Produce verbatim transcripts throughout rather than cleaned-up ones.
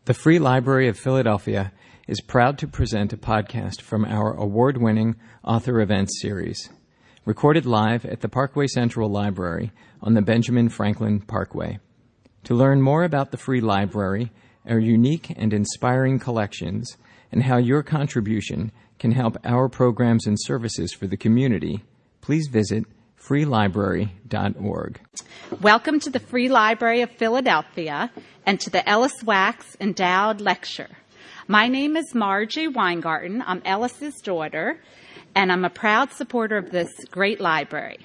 The Free Library of Philadelphia is proud to present a podcast from our award-winning author events series, recorded live at the Parkway Central Library on the Benjamin Franklin Parkway. To learn more about the Free Library, our unique and inspiring collections, and how your contribution can help our programs and services for the community, please visit free library dot org. Welcome to the Free Library of Philadelphia and to the Ellis Wax Endowed Lecture. My name is Margie Weingarten. I'm Ellis's daughter, and I'm a proud supporter of this great library.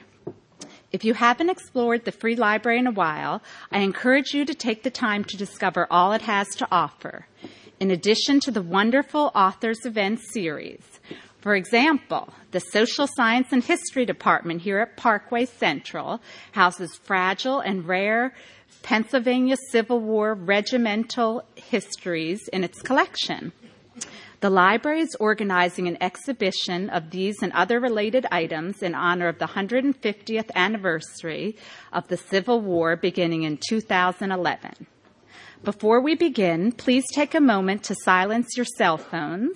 If you haven't explored the Free Library in a while, I encourage you to take the time to discover all it has to offer, in addition to the wonderful Authors Events series. For example, the Social Science and History Department here at Parkway Central houses fragile and rare Pennsylvania Civil War regimental histories in its collection. The library is organizing an exhibition of these and other related items in honor of the one hundred fiftieth anniversary of the Civil War beginning in two thousand eleven. Before we begin, please take a moment to silence your cell phones.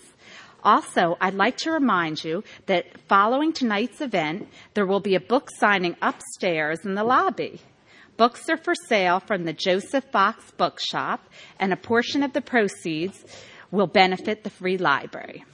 Also, I'd like to remind you that following tonight's event, there will be a book signing upstairs in the lobby. Books are for sale from the Joseph Fox Bookshop, and a portion of the proceeds will benefit the Free Library.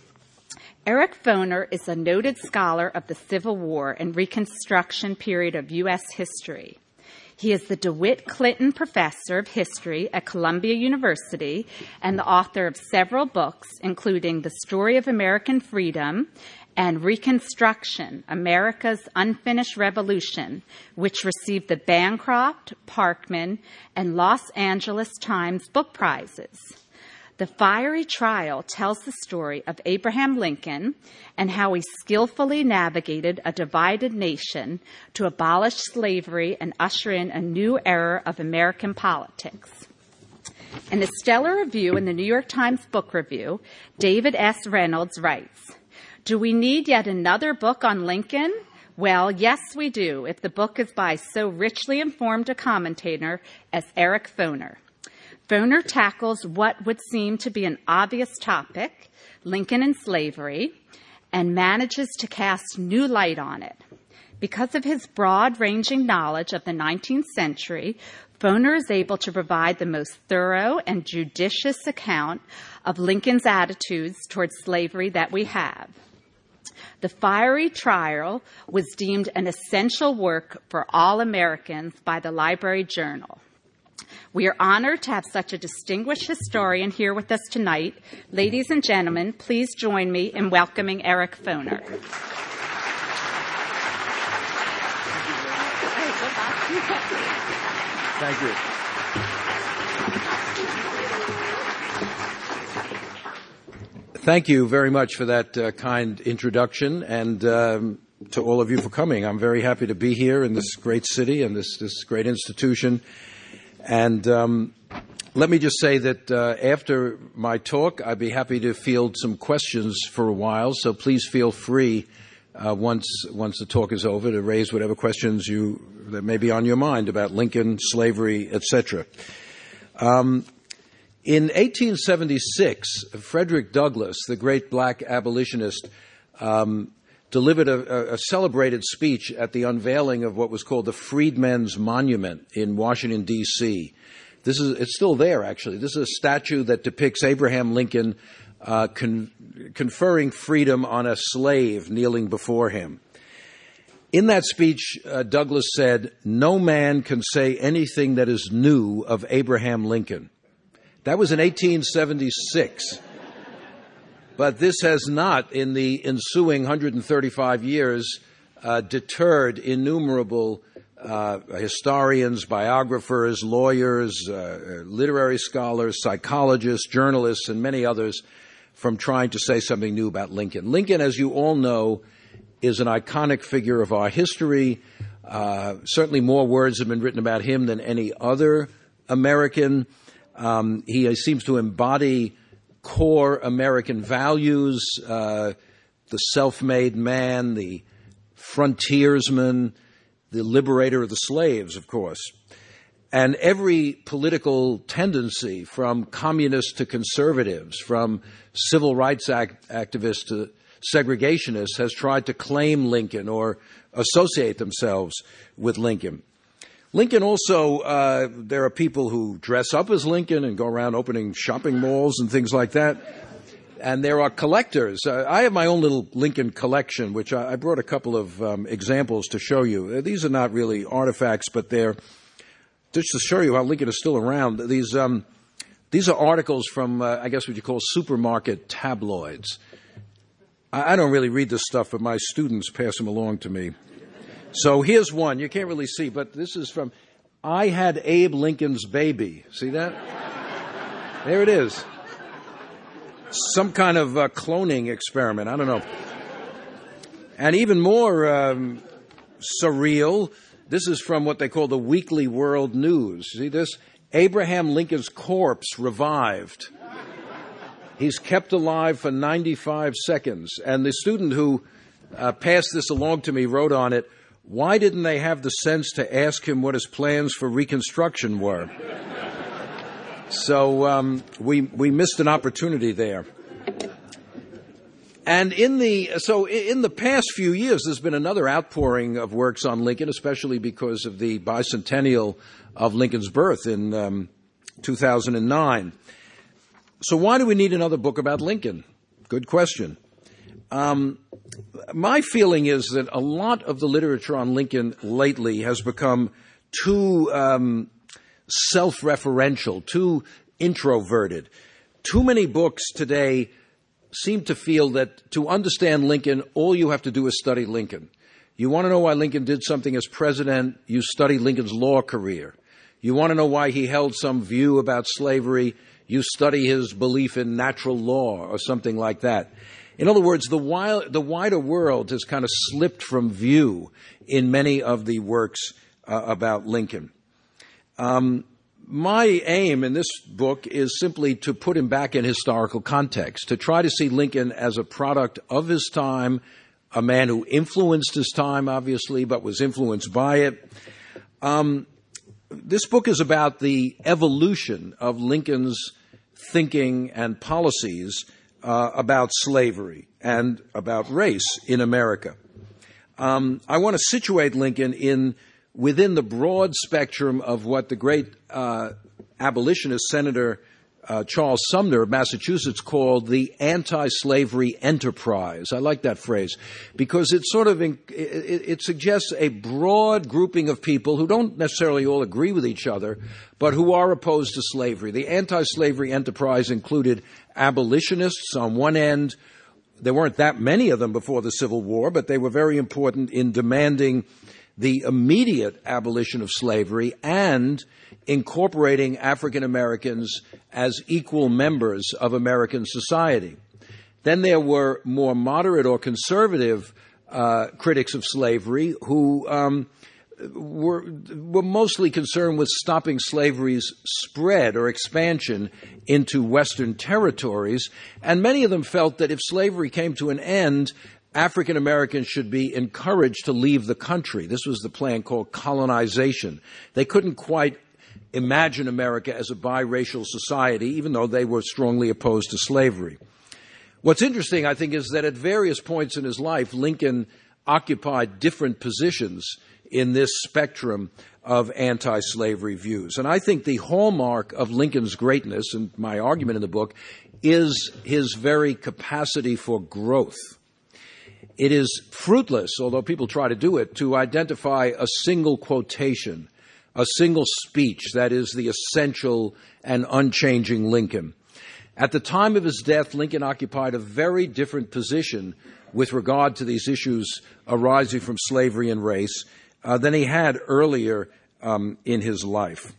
Eric Foner is a noted scholar of the Civil War and Reconstruction period of U S history. He is the DeWitt Clinton Professor of History at Columbia University and the author of several books, including The Story of American Freedom and Reconstruction, America's Unfinished Revolution, which received the Bancroft, Parkman, and Los Angeles Times Book Prizes. The Fiery Trial tells the story of Abraham Lincoln and how he skillfully navigated a divided nation to abolish slavery and usher in a new era of American politics. In a stellar review in the New York Times Book Review, David S. Reynolds writes, "Do we need yet another book on Lincoln? Well, yes, we do, if the book is by so richly informed a commentator as Eric Foner. Foner tackles what would seem to be an obvious topic, Lincoln and slavery, and manages to cast new light on it. Because of his broad-ranging knowledge of the nineteenth century, Foner is able to provide the most thorough and judicious account of Lincoln's attitudes towards slavery that we have. The Fiery Trial was deemed an essential work for all Americans by the Library Journal. We are honored to have such a distinguished historian here with us tonight. Ladies and gentlemen, please join me in welcoming Eric Foner. Thank you. Thank you very much for that uh, kind introduction, and um, to all of you for coming. I'm very happy to be here in this great city and this, this great institution. And um, let me just say that uh, after my talk, I'd be happy to field some questions for a while. So please feel free uh, once once the talk is over to raise whatever questions you that may be on your mind about Lincoln, slavery, et cetera. Um, in eighteen seventy-six, Frederick Douglass, the great black abolitionist, um, delivered a, a celebrated speech at the unveiling of what was called the Freedmen's Monument in Washington, D C This is it's still there, actually. This is a statue that depicts Abraham Lincoln uh, con- conferring freedom on a slave kneeling before him. In that speech, uh, Douglass said, "No man can say anything that is new of Abraham Lincoln." That was in eighteen seventy-six. But this has not, in the ensuing one hundred thirty-five years, uh, deterred innumerable uh, historians, biographers, lawyers, uh, literary scholars, psychologists, journalists, and many others from trying to say something new about Lincoln. Lincoln, as you all know, is an iconic figure of our history. Uh, certainly more words have been written about him than any other American. Um, he seems to embody core American values, uh, the self-made man, the frontiersman, the liberator of the slaves, of course. And every political tendency, from communists to conservatives, from civil rights act- activists to segregationists, has tried to claim Lincoln or associate themselves with Lincoln. Lincoln also, uh, there are people who dress up as Lincoln and go around opening shopping malls and things like that. And there are collectors. Uh, I have my own little Lincoln collection, which I, I brought a couple of um, examples to show you. These are not really artifacts, but they're just to show you how Lincoln is still around. These um, these are articles from, uh, I guess what you call supermarket tabloids. I, I don't really read this stuff, but my students pass them along to me. So here's one. You can't really see, but this is from I Had Abe Lincoln's Baby. See that? There it is. Some kind of uh, cloning experiment. I don't know. And even more um, surreal, this is from what they call the Weekly World News. See this? Abraham Lincoln's corpse revived. He's kept alive for ninety-five seconds. And the student who uh, passed this along to me wrote on it, why didn't they have the sense to ask him what his plans for Reconstruction were? So um, we we missed an opportunity there. And in the so in the past few years, there's been another outpouring of works on Lincoln, especially because of the bicentennial of Lincoln's birth in um, two thousand nine. So why do we need another book about Lincoln? Good question. Um, my feeling is that a lot of the literature on Lincoln lately has become too um, self-referential, too introverted. Too many books today seem to feel that to understand Lincoln, all you have to do is study Lincoln. You want to know why Lincoln did something as president, you study Lincoln's law career. You want to know why he held some view about slavery, you study his belief in natural law or something like that. In other words, the, wild, the wider world has kind of slipped from view in many of the works uh, about Lincoln. Um, my aim in this book is simply to put him back in historical context, to try to see Lincoln as a product of his time, a man who influenced his time, obviously, but was influenced by it. Um, this book is about the evolution of Lincoln's thinking and policies uh, about slavery and about race in America. Um, I want to situate Lincoln in within the broad spectrum of what the great uh, abolitionist Senator uh, Charles Sumner of Massachusetts called the anti-slavery enterprise. I like that phrase because it sort of in, it, it suggests a broad grouping of people who don't necessarily all agree with each other, but who are opposed to slavery. The anti-slavery enterprise included abolitionists on one end. There weren't that many of them before the Civil War, but they were very important in demanding the immediate abolition of slavery and incorporating African Americans as equal members of American society. Then there were more moderate or conservative uh, critics of slavery who um, were, were mostly concerned with stopping slavery's spread or expansion into Western territories, and many of them felt that if slavery came to an end, African Americans should be encouraged to leave the country. This was the plan called colonization. They couldn't quite imagine America as a biracial society, even though they were strongly opposed to slavery. What's interesting, I think, is that at various points in his life, Lincoln occupied different positions in this spectrum of anti-slavery views. And I think the hallmark of Lincoln's greatness, and my argument in the book, is his very capacity for growth. It is fruitless, although people try to do it, to identify a single quotation, a single speech that is the essential and unchanging Lincoln. At the time of his death, Lincoln occupied a very different position with regard to these issues arising from slavery and race uh, than he had earlier um, in his life.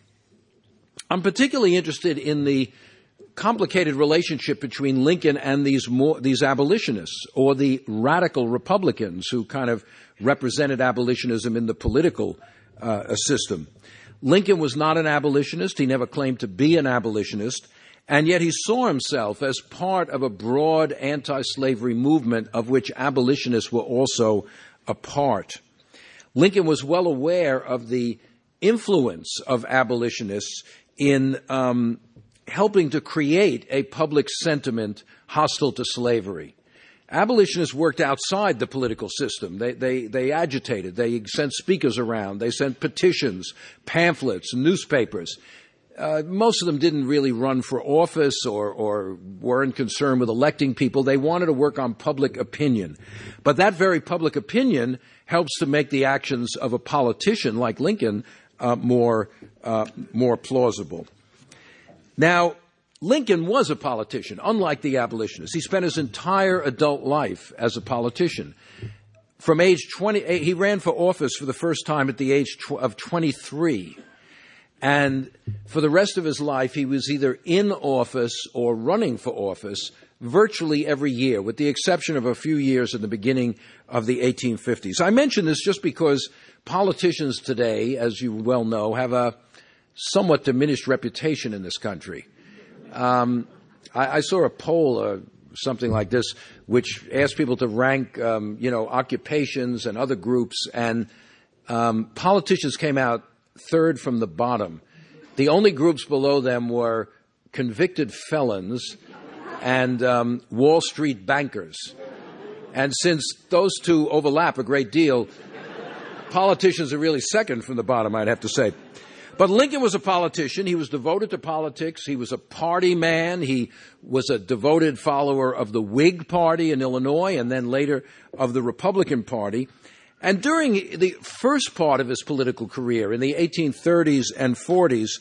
I'm particularly interested in the complicated relationship between Lincoln and these more, these abolitionists or the radical Republicans who kind of represented abolitionism in the political uh, system. Lincoln was not an abolitionist. He never claimed to be an abolitionist. And yet he saw himself as part of a broad anti-slavery movement of which abolitionists were also a part. Lincoln was well aware of the influence of abolitionists in um, helping to create a public sentiment hostile to slavery. Abolitionists worked outside the political system. They, they, they agitated. They sent speakers around. They sent petitions, pamphlets, newspapers. Uh, most of them didn't really run for office or, or weren't concerned with electing people. They wanted to work on public opinion. But that very public opinion helps to make the actions of a politician like Lincoln uh, more, uh, more plausible. Now, Lincoln was a politician, unlike the abolitionists. He spent his entire adult life as a politician. From age twenty, he ran for office for the first time at the age of twenty-three. And for the rest of his life, he was either in office or running for office virtually every year, with the exception of a few years in the beginning of the eighteen fifties. I mention this just because politicians today, as you well know, have a somewhat diminished reputation in this country. Um, I, I saw a poll, uh, something like this, which asked people to rank, um, you know, occupations and other groups, and um, politicians came out third from the bottom. The only groups below them were convicted felons and um, Wall Street bankers. And since those two overlap a great deal, politicians are really second from the bottom, I'd have to say. But Lincoln was a politician. He was devoted to politics. He was a party man. He was a devoted follower of the Whig Party in Illinois and then later of the Republican Party. And during the first part of his political career, in the eighteen thirties and forties,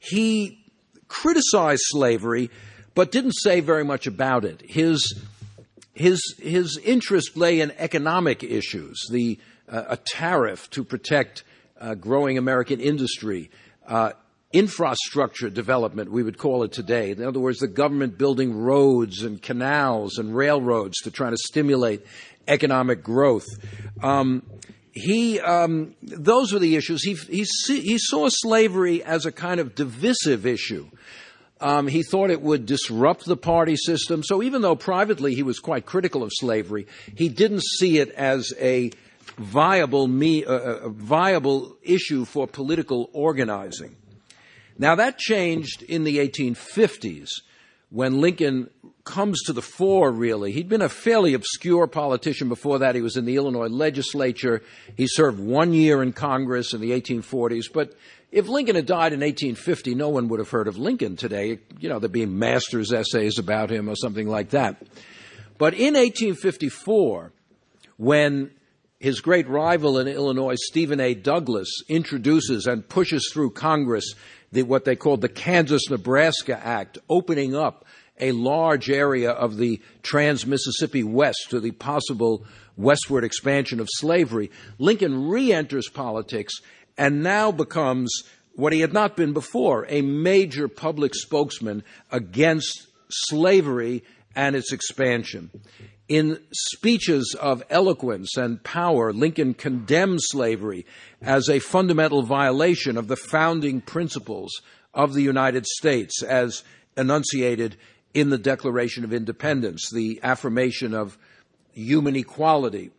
he criticized slavery, but didn't say very much about it. His, his, his interest lay in economic issues, the, uh, a tariff to protect uh, growing American industry, uh, infrastructure development, we would call it today. In other words, the government building roads and canals and railroads to try to stimulate economic growth. Um, he, um, those were the issues. He, he, he saw slavery as a kind of divisive issue. Um, he thought it would disrupt the party system. So even though privately he was quite critical of slavery, he didn't see it as a viable, me, uh, a viable issue for political organizing. Now that changed in the eighteen fifties when Lincoln comes to the fore, really. He'd been a fairly obscure politician before that. He was in the Illinois legislature. He served one year in Congress in the eighteen forties. But if Lincoln had died in eighteen fifty, no one would have heard of Lincoln today. You know, there'd be master's essays about him or something like that. But in eighteen fifty-four, when his great rival in Illinois, Stephen A. Douglas, introduces and pushes through Congress the, what they called the Kansas-Nebraska Act, opening up a large area of the trans-Mississippi West to the possible westward expansion of slavery, Lincoln re-enters politics and now becomes what he had not been before, a major public spokesman against slavery and its expansion. In speeches of eloquence and power, Lincoln condemned slavery as a fundamental violation of the founding principles of the United States as enunciated in the Declaration of Independence, the affirmation of human equality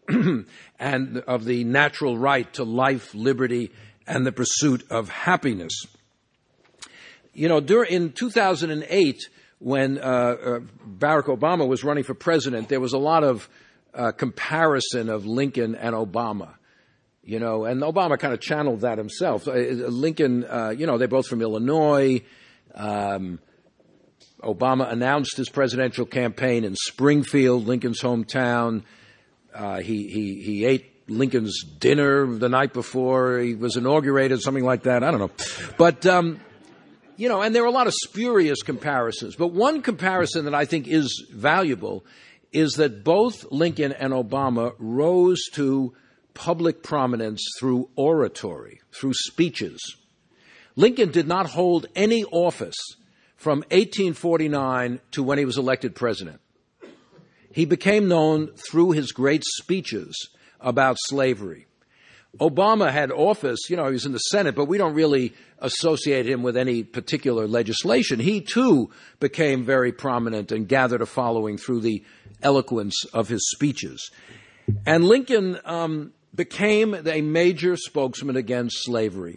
and of the natural right to life, liberty, and the pursuit of happiness. You know, during, in two thousand eight, when uh, uh, Barack Obama was running for president, there was a lot of uh, comparison of Lincoln and Obama. You know, and Obama kind of channeled that himself. Uh, Lincoln, uh, you know, they're both from Illinois. Um, Obama announced his presidential campaign in Springfield, Lincoln's hometown. Uh, he, he, he ate Lincoln's dinner the night before he was inaugurated, something like that. I don't know. But, um, you know, and there are a lot of spurious comparisons. But one comparison that I think is valuable is that both Lincoln and Obama rose to public prominence through oratory, through speeches. Lincoln did not hold any office from eighteen forty-nine to when he was elected president. He became known through his great speeches about slavery. Obama had office, you know, he was in the Senate, but we don't really associate him with any particular legislation. He, too, became very prominent and gathered a following through the eloquence of his speeches. And Lincoln um, became a major spokesman against slavery.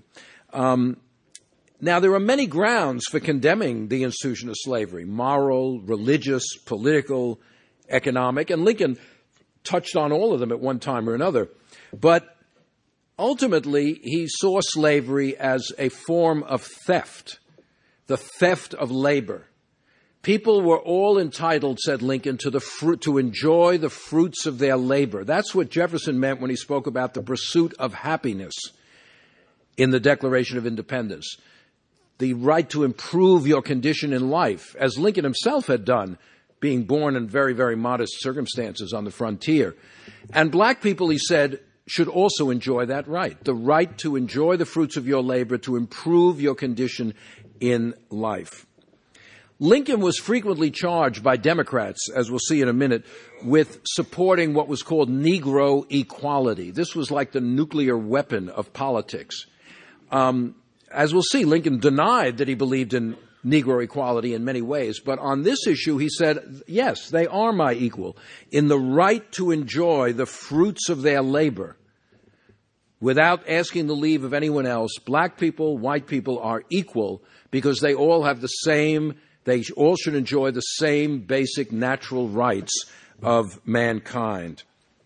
Um, now, there are many grounds for condemning the institution of slavery: moral, religious, political, economic, and Lincoln touched on all of them at one time or another. But ultimately, he saw slavery as a form of theft, the theft of labor. People were all entitled, said Lincoln, to the fruit, to enjoy the fruits of their labor. That's what Jefferson meant when he spoke about the pursuit of happiness in the Declaration of Independence. The right to improve your condition in life, as Lincoln himself had done, being born in very, very modest circumstances on the frontier. And black people, he said, should also enjoy that right, the right to enjoy the fruits of your labor, to improve your condition in life. Lincoln was frequently charged by Democrats, as we'll see in a minute, with supporting what was called Negro equality. This was like the nuclear weapon of politics. Um, as we'll see, Lincoln denied that he believed in Negro equality in many ways, but on this issue he said, yes, they are my equal in the right to enjoy the fruits of their labor without asking the leave of anyone else. Black people, white people are equal because they all have the same, they all should enjoy the same basic natural rights of mankind.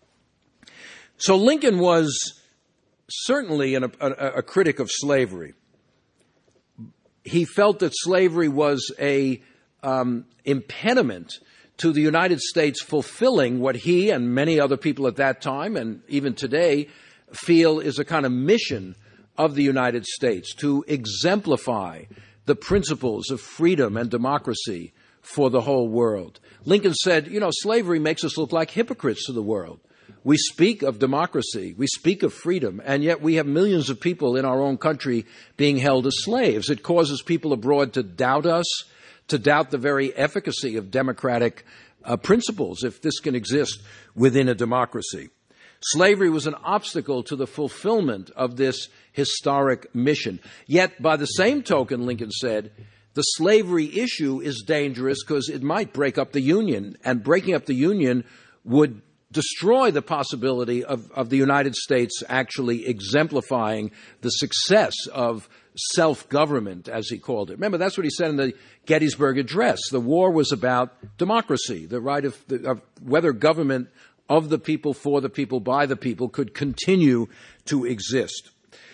So Lincoln was certainly an, a, a critic of slavery. He felt that slavery was a um, impediment to the United States fulfilling what he and many other people at that time and even today feel is a kind of mission of the United States, to exemplify the principles of freedom and democracy for the whole world. Lincoln said, you know, slavery makes us look like hypocrites to the world. We speak of democracy, we speak of freedom, and yet we have millions of people in our own country being held as slaves. It causes people abroad to doubt us, to doubt the very efficacy of democratic uh, principles, if this can exist within a democracy. Slavery was an obstacle to the fulfillment of this historic mission. Yet, by the same token, Lincoln said, the slavery issue is dangerous because it might break up the Union, and breaking up the Union would destroy the possibility of, of the United States actually exemplifying the success of self-government, as he called it. Remember, that's what he said in the Gettysburg Address. The war was about democracy, the right of, the, of whether government of the people, for the people, by the people could continue to exist.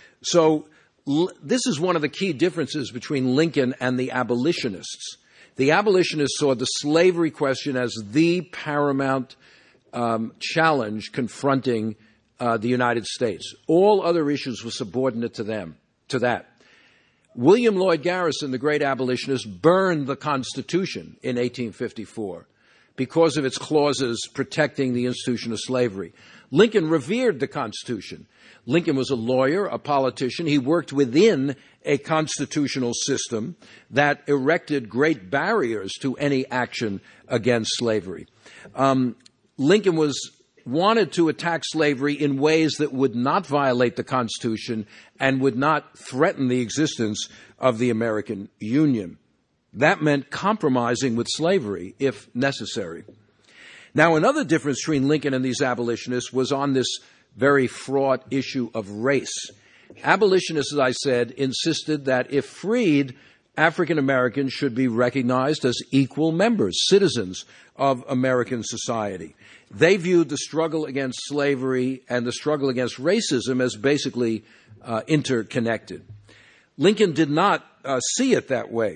So l- this is one of the key differences between Lincoln and the abolitionists. The abolitionists saw the slavery question as the paramount Um, challenge confronting uh, the United States. All other issues were subordinate to them, to that. William Lloyd Garrison, the great abolitionist, burned the Constitution in eighteen fifty-four because of its clauses protecting the institution of slavery. Lincoln revered the Constitution. Lincoln was a lawyer, a politician. He worked within a constitutional system that erected great barriers to any action against slavery. Um, Lincoln was wanted to attack slavery in ways that would not violate the Constitution and would not threaten the existence of the American Union. That meant compromising with slavery if necessary. Now, another difference between Lincoln and these abolitionists was on this very fraught issue of race. Abolitionists, as I said, insisted that if freed, African Americans should be recognized as equal members, citizens of American society. They viewed the struggle against slavery and the struggle against racism as basically uh, interconnected. Lincoln did not uh, see it that way.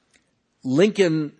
Lincoln,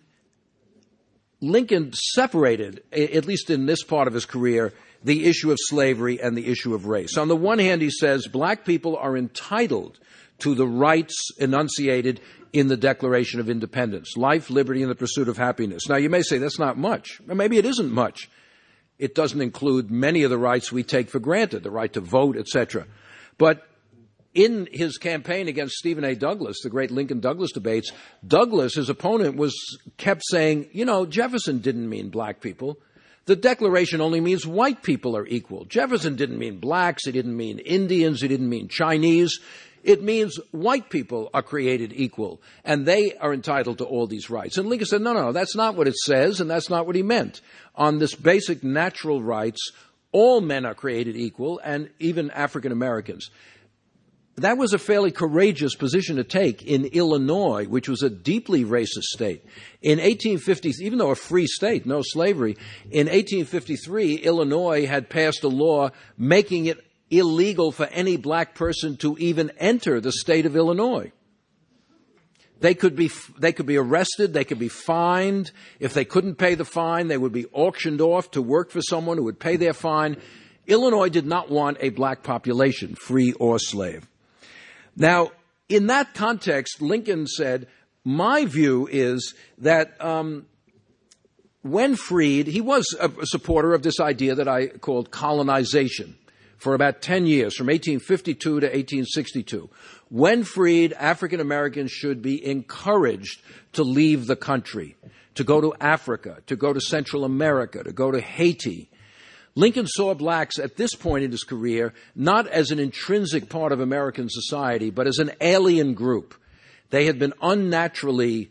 Lincoln separated, at least in this part of his career, the issue of slavery and the issue of race. On the one hand, he says black people are entitled to the rights enunciated in the Declaration of Independence: life, liberty, and the pursuit of happiness. Now, you may say that's not much. Or maybe it isn't much. It doesn't include many of the rights we take for granted, the right to vote, et cetera. But in his campaign against Stephen A. Douglas, the great Lincoln-Douglas debates, Douglas, his opponent, was kept saying, you know, Jefferson didn't mean black people. The Declaration only means white people are equal. Jefferson didn't mean blacks. He didn't mean Indians. He didn't mean Chinese. It means white people are created equal, and they are entitled to all these rights. And Lincoln said, no, no, that's not what it says, and that's not what he meant. On this basic natural rights, all men are created equal, and even African Americans. that was a fairly courageous position to take in Illinois, which was a deeply racist state. In eighteen fifty, even though a free state, no slavery, in eighteen fifty-three, Illinois had passed a law making it illegal for any black person to even enter the state of Illinois. They could be, they could be arrested, they could be fined. If they couldn't pay the fine, they would be auctioned off to work for someone who would pay their fine. Illinois did not want a black population, free or slave. Now, in that context, Lincoln said, my view is that um, when freed, he was a, a supporter of this idea that I called colonization for about ten years, from eighteen fifty-two to eighteen sixty-two. When freed, African Americans should be encouraged to leave the country, to go to Africa, to go to Central America, to go to Haiti. Lincoln saw blacks at this point in his career not as an intrinsic part of American society, but as an alien group. They had been unnaturally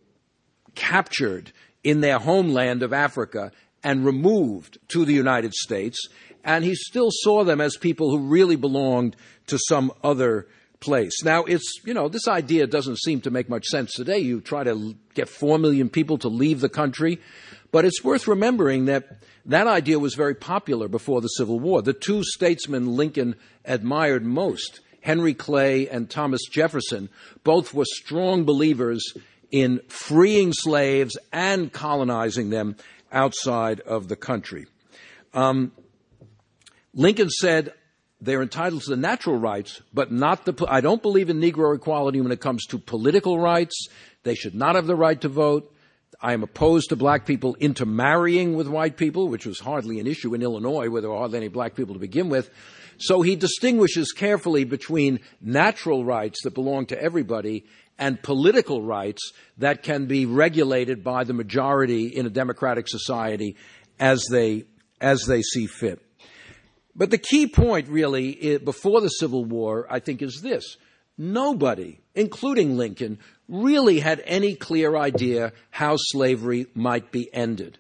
captured in their homeland of Africa and removed to the United States, and he still saw them as people who really belonged to some other place. Now, it's, you know, this idea doesn't seem to make much sense today. You try to get four million people to leave the country, but it's worth remembering that that idea was very popular before the Civil War. The two statesmen Lincoln admired most, Henry Clay and Thomas Jefferson, both were strong believers in freeing slaves and colonizing them outside of the country. Um, Lincoln said they're entitled to the natural rights, but not the, I don't believe in Negro equality when it comes to political rights. They should not have the right to vote. I am opposed to black people intermarrying with white people, which was hardly an issue in Illinois, where there were hardly any black people to begin with. So he distinguishes carefully between natural rights that belong to everybody and political rights that can be regulated by the majority in a democratic society as they, as they see fit. But the key point, really, before the Civil War, I think, is this. Nobody, including Lincoln, really had any clear idea how slavery might be ended.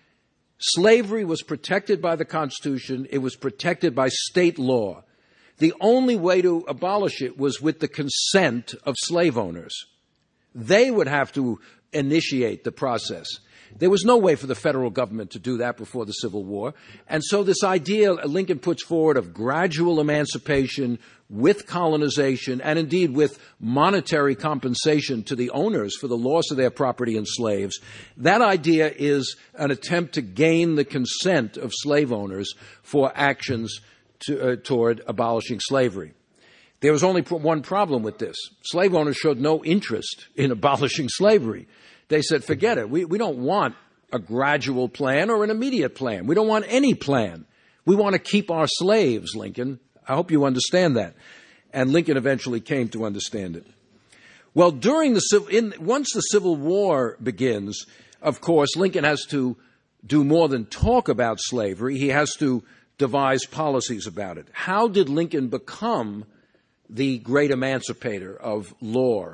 Slavery was protected by the Constitution. It was protected by state law. The only way to abolish it was with the consent of slave owners. They would have to initiate the process. There was no way for the federal government to do that before the Civil War. And so this idea Lincoln puts forward of gradual emancipation with colonization and indeed with monetary compensation to the owners for the loss of their property and slaves, that idea is an attempt to gain the consent of slave owners for actions to, uh, toward abolishing slavery. There was only one problem with this. Slave owners showed no interest in abolishing slavery. They said, forget it. We, we don't want a gradual plan or an immediate plan. We don't want any plan. We want to keep our slaves, Lincoln. I hope you understand that. And Lincoln eventually came to understand it. Well, during the in, once the Civil War begins, of course, Lincoln has to do more than talk about slavery. He has to devise policies about it. How did Lincoln become the great emancipator of law?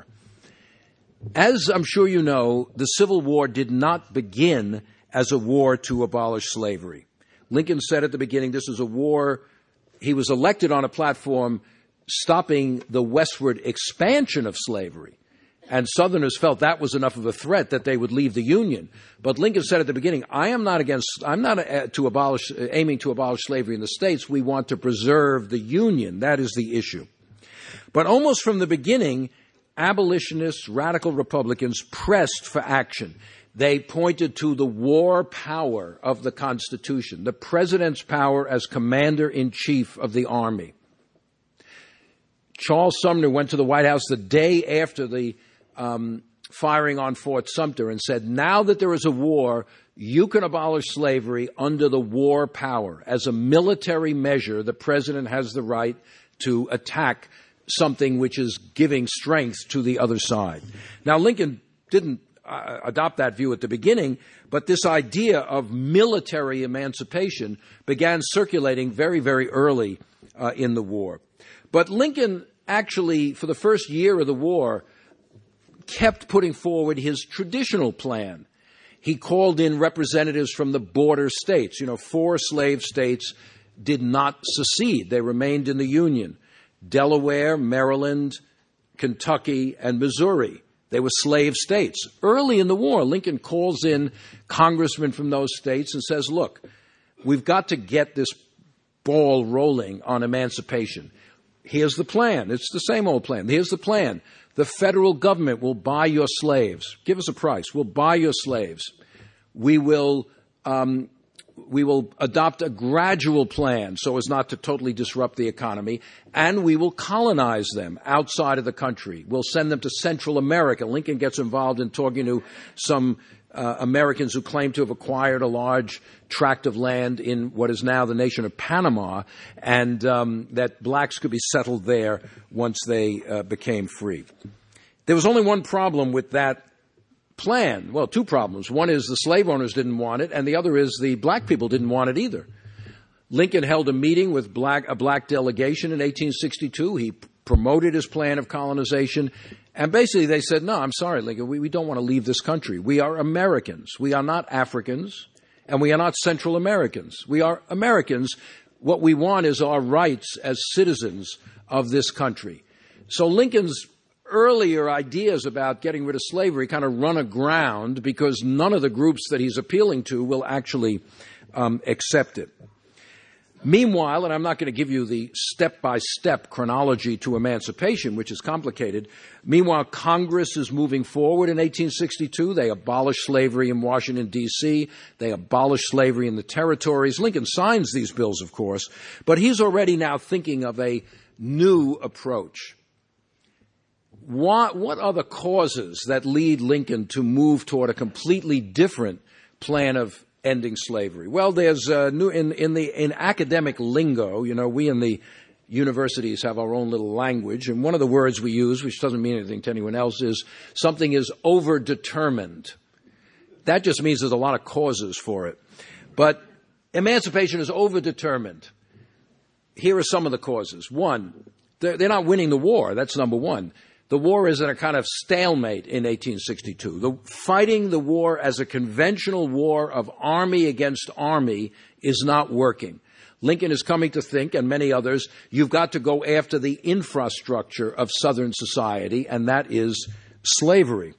As I'm sure you know, the Civil War did not begin as a war to abolish slavery. Lincoln said at the beginning this is a war. He was elected on a platform stopping the westward expansion of slavery. And Southerners felt that was enough of a threat that they would leave the Union. But Lincoln said at the beginning, I am not against, I'm not uh, to abolish, uh, aiming to abolish slavery in the States. We want to preserve the Union. That is the issue. But almost from the beginning, abolitionists, radical Republicans pressed for action. They pointed to the war power of the Constitution, the president's power as commander-in-chief of the Army. Charles Sumner went to the White House the day after the um, firing on Fort Sumter and said, now that there is a war, you can abolish slavery under the war power. As a military measure, the president has the right to attack something which is giving strength to the other side. Now, Lincoln didn't uh, adopt that view at the beginning, but this idea of military emancipation began circulating very, very early uh, in the war. But Lincoln actually, for the first year of the war, kept putting forward his traditional plan. He called in representatives from the border states. You know, four slave states did not secede. They remained in the Union. Delaware, Maryland, Kentucky, and Missouri. They were slave states. Early in the war, Lincoln calls in congressmen from those states and says, look, we've got to get this ball rolling on emancipation. Here's the plan. It's the same old plan. Here's the plan. The federal government will buy your slaves. Give us a price. We'll buy your slaves. We will um, we will adopt a gradual plan so as not to totally disrupt the economy, and we will colonize them outside of the country. We'll send them to Central America. Lincoln gets involved in talking to some uh, Americans who claim to have acquired a large tract of land in what is now the nation of Panama, and um, that blacks could be settled there once they uh, became free. There was only one problem with that plan. Well, two problems. One is the slave owners didn't want it, and the other is the black people didn't want it either. Lincoln held a meeting with black, a black delegation in eighteen sixty-two. He promoted his plan of colonization, and basically they said, no, I'm sorry, Lincoln, we, we don't want to leave this country. We are Americans. We are not Africans, and we are not Central Americans. We are Americans. What we want is our rights as citizens of this country. So Lincoln's earlier ideas about getting rid of slavery kind of run aground because none of the groups that he's appealing to will actually um, accept it. Meanwhile, and I'm not going to give you the step-by-step chronology to emancipation, which is complicated. Meanwhile, Congress is moving forward in eighteen sixty-two. They abolish slavery in Washington, D C They abolish slavery in the territories. Lincoln signs these bills, of course, but he's already now thinking of a new approach. What, what are the causes that lead Lincoln to move toward a completely different plan of ending slavery? Well, there's uh, new in in the in academic lingo. You know, we in the universities have our own little language, and one of the words we use, which doesn't mean anything to anyone else, is something is overdetermined. That just means there's a lot of causes for it. But emancipation is overdetermined. Here are some of the causes. One, they're, they're not winning the war. That's number one. The war is in a kind of stalemate in eighteen sixty-two. The, fighting the war as a conventional war of army against army is not working. Lincoln is coming to think, and many others, you've got to go after the infrastructure of Southern society, and that is slavery.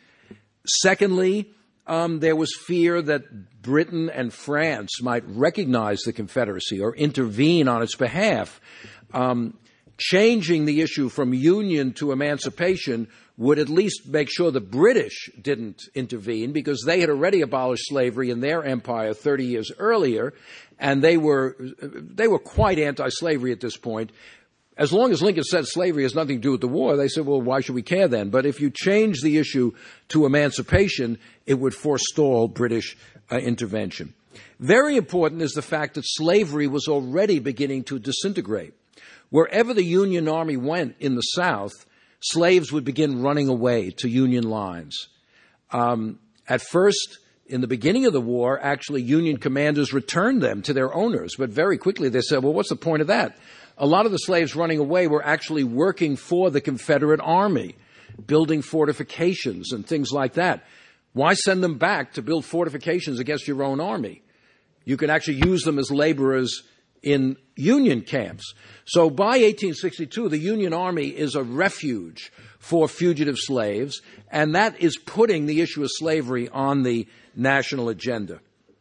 Secondly, um, there was fear that Britain and France might recognize the Confederacy or intervene on its behalf. Um, Changing the issue from union to emancipation would at least make sure the British didn't intervene, because they had already abolished slavery in their empire thirty years earlier, and they were they were quite anti-slavery at this point. As long as Lincoln said slavery has nothing to do with the war, they said, well, why should we care then? But if you change the issue to emancipation, it would forestall British uh, intervention. Very important is the fact that slavery was already beginning to disintegrate. Wherever the Union Army went in the South, slaves would begin running away to Union lines. Um, at first, in the beginning of the war, actually Union commanders returned them to their owners. But very quickly they said, well, what's the point of that? A lot of the slaves running away were actually working for the Confederate Army, building fortifications and things like that. Why send them back to build fortifications against your own army? You can actually use them as laborers in Union camps. So by eighteen sixty-two, the Union Army is a refuge for fugitive slaves, and that is putting the issue of slavery on the national agenda.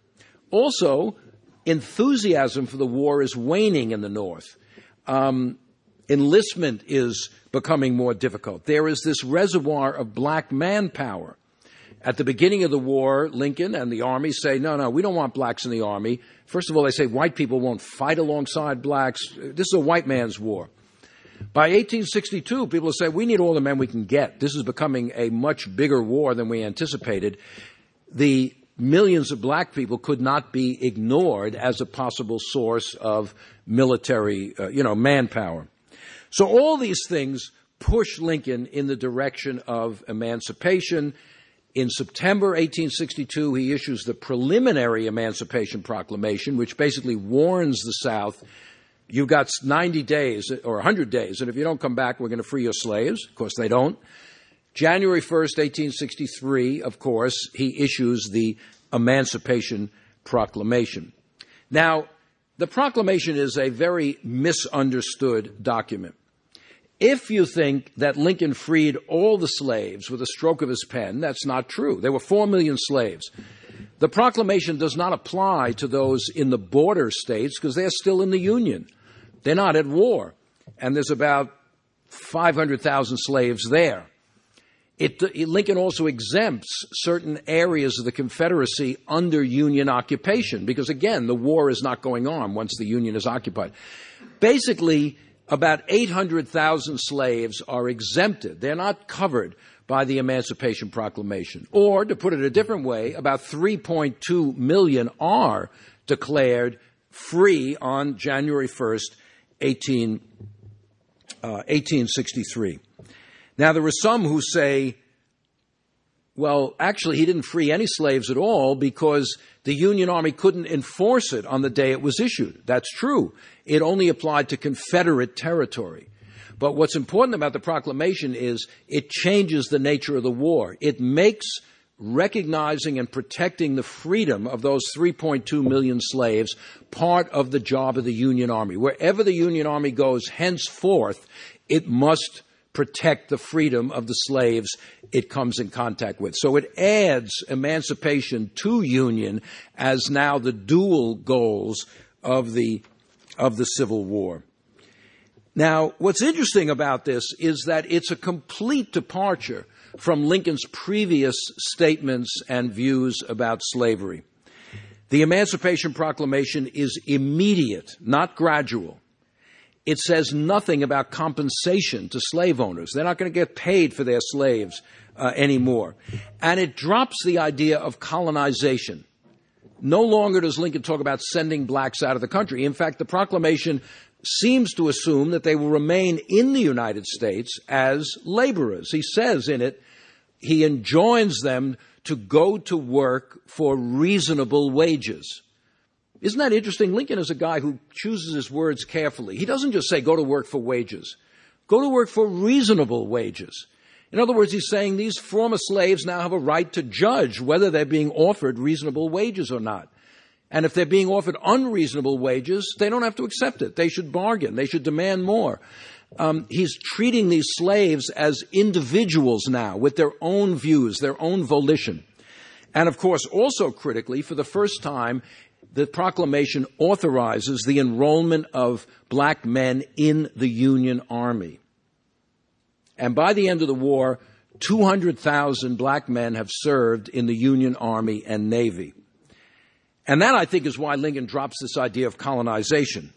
Also, enthusiasm for the war is waning in the North. Um, enlistment is becoming more difficult. There is this reservoir of black manpower. At the beginning of the war, Lincoln and the Army say, no, no, we don't want blacks in the Army. First of all, they say white people won't fight alongside blacks. This is a white man's war. By eighteen sixty-two, people say, we need all the men we can get. This is becoming a much bigger war than we anticipated. The millions of black people could not be ignored as a possible source of military, uh, you know, manpower. So all these things push Lincoln in the direction of emancipation. In September eighteen sixty-two, he issues the preliminary Emancipation Proclamation, which basically warns the South, you've got ninety days or one hundred days, and if you don't come back, we're going to free your slaves. Of course, they don't. January first, eighteen sixty-three, of course, he issues the Emancipation Proclamation. Now, the proclamation is a very misunderstood document. If you think that Lincoln freed all the slaves with a stroke of his pen, that's not true. There were four million slaves. The proclamation does not apply to those in the border states because they're still in the Union. They're not at war. And there's about five hundred thousand slaves there. It, Lincoln also exempts certain areas of the Confederacy under Union occupation because, again, the war is not going on once the Union is occupied. Basically, about eight hundred thousand slaves are exempted. They're not covered by the Emancipation Proclamation. Or, to put it a different way, about three point two million are declared free on January first, eighteen sixty-three. Now, there are some who say, well, actually, he didn't free any slaves at all because the Union Army couldn't enforce it on the day it was issued. That's true. It only applied to Confederate territory. But what's important about the proclamation is it changes the nature of the war. It makes recognizing and protecting the freedom of those three point two million slaves part of the job of the Union Army. Wherever the Union Army goes henceforth, it must protect the freedom of the slaves it comes in contact with. So it adds emancipation to Union as now the dual goals of the, of the Civil War. Now, what's interesting about this is that it's a complete departure from Lincoln's previous statements and views about slavery. The Emancipation Proclamation is immediate, not gradual. It says nothing about compensation to slave owners. They're not going to get paid for their slaves uh, anymore. And it drops the idea of colonization. No longer does Lincoln talk about sending blacks out of the country. In fact, the proclamation seems to assume that they will remain in the United States as laborers. He says in it, he enjoins them to go to work for reasonable wages. Isn't that interesting? Lincoln is a guy who chooses his words carefully. He doesn't just say go to work for wages. Go to work for reasonable wages. In other words, he's saying these former slaves now have a right to judge whether they're being offered reasonable wages or not. And if they're being offered unreasonable wages, they don't have to accept it. They should bargain. They should demand more. Um, he's treating these slaves as individuals now with their own views, their own volition. And, of course, also critically, for the first time, the proclamation authorizes the enrollment of black men in the Union Army. And by the end of the war, two hundred thousand black men have served in the Union Army and Navy. And that, I think, is why Lincoln drops this idea of colonization.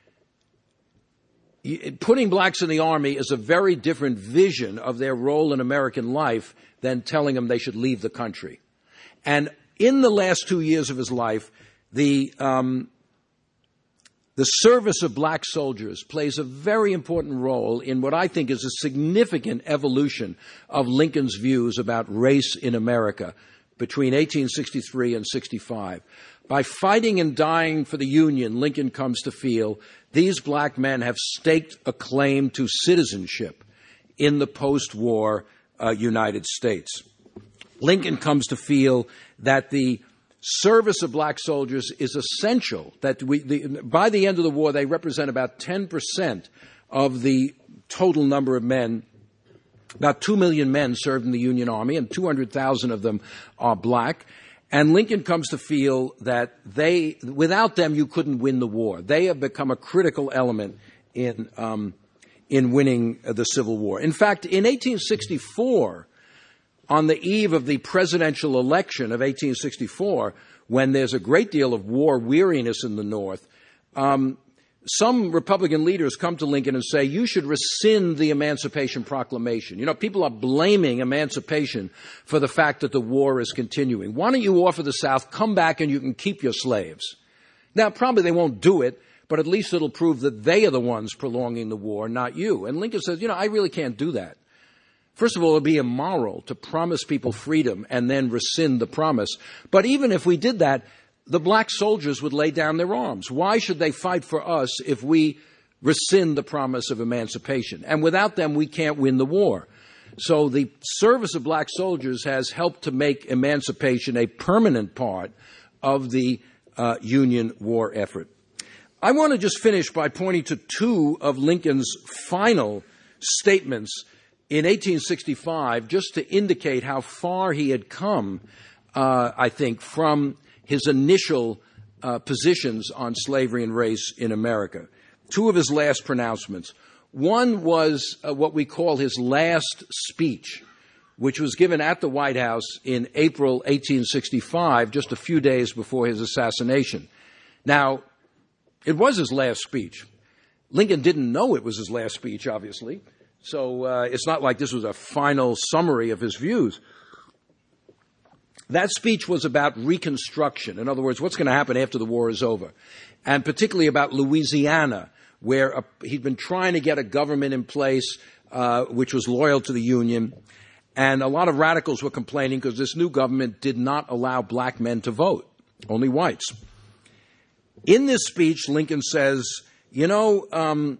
Putting blacks in the Army is a very different vision of their role in American life than telling them they should leave the country. And in the last two years of his life, the um, the service of black soldiers plays a very important role in what I think is a significant evolution of Lincoln's views about race in America between eighteen sixty-three and sixty-five. By fighting and dying for the Union, Lincoln comes to feel these black men have staked a claim to citizenship in the post-war uh, United States. Lincoln comes to feel that the service of black soldiers is essential, that we, the, by the end of the war, they represent about ten percent of the total number of men. About two million men served in the Union Army, and two hundred thousand of them are black. And Lincoln comes to feel that they, without them, you couldn't win the war. They have become a critical element in, um, in winning the Civil War. In fact, in eighteen sixty-four, on the eve of the presidential election of eighteen sixty-four, when there's a great deal of war weariness in the North, um, some Republican leaders come to Lincoln and say, you should rescind the Emancipation Proclamation. You know, people are blaming emancipation for the fact that the war is continuing. Why don't you offer the South, come back and you can keep your slaves? Now, probably they won't do it, but at least it'll prove that they are the ones prolonging the war, not you. And Lincoln says, you know, I really can't do that. First of all, it would be immoral to promise people freedom and then rescind the promise. But even if we did that, the black soldiers would lay down their arms. Why should they fight for us if we rescind the promise of emancipation? And without them, we can't win the war. So the service of black soldiers has helped to make emancipation a permanent part of the uh, Union war effort. I want to just finish by pointing to two of Lincoln's final statements in eighteen sixty-five just to indicate how far he had come, uh, I think, from his initial uh, positions on slavery and race in America. Two of his last pronouncements. One was uh, what we call his last speech, which was given at the White House in April eighteen sixty-five, just a few days before his assassination. Now, it was his last speech. Lincoln didn't know it was his last speech, obviously, so uh, it's not like this was a final summary of his views. That speech was about Reconstruction. In other words, what's going to happen after the war is over, and particularly about Louisiana, where a, he'd been trying to get a government in place uh, which was loyal to the Union. And a lot of radicals were complaining because this new government did not allow black men to vote, only whites. In this speech, Lincoln says, you know, um,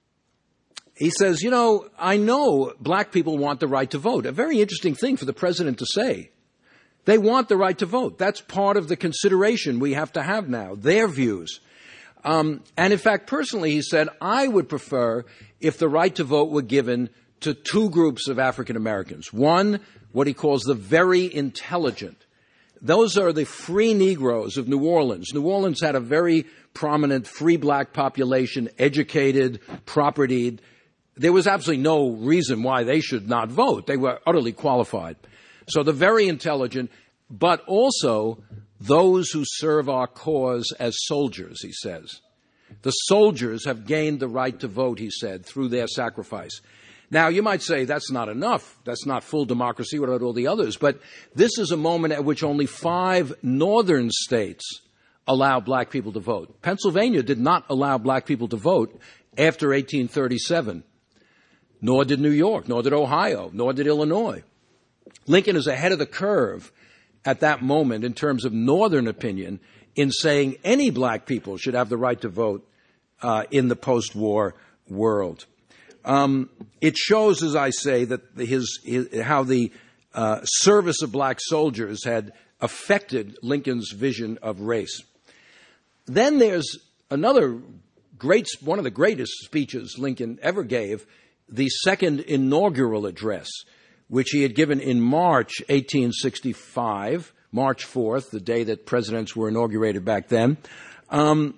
he says, you know, I know black people want the right to vote. A very interesting thing for the president to say. They want the right to vote. That's part of the consideration we have to have now, their views. Um, and in fact, personally, he said, I would prefer if the right to vote were given to two groups of African Americans. One, what he calls the very intelligent. Those are the free Negroes of New Orleans. New Orleans had a very prominent free black population, educated, propertied. There was absolutely no reason why they should not vote. They were utterly qualified. So the very intelligent, but also those who serve our cause as soldiers, he says. The soldiers have gained the right to vote, he said, through their sacrifice. Now, you might say that's not enough. That's not full democracy. What about all the others? But this is a moment at which only five northern states allow black people to vote. Pennsylvania did not allow black people to vote after eighteen thirty-seven. Nor did New York, nor did Ohio, nor did Illinois. Lincoln is ahead of the curve at that moment in terms of northern opinion in saying any black people should have the right to vote uh, in the post-war world. Um, it shows, as I say, that his, his how the uh, service of black soldiers had affected Lincoln's vision of race. Then there's another great, one of the greatest speeches Lincoln ever gave, the second inaugural address, which he had given in March eighteen sixty-five, March fourth, the day that presidents were inaugurated back then. Um,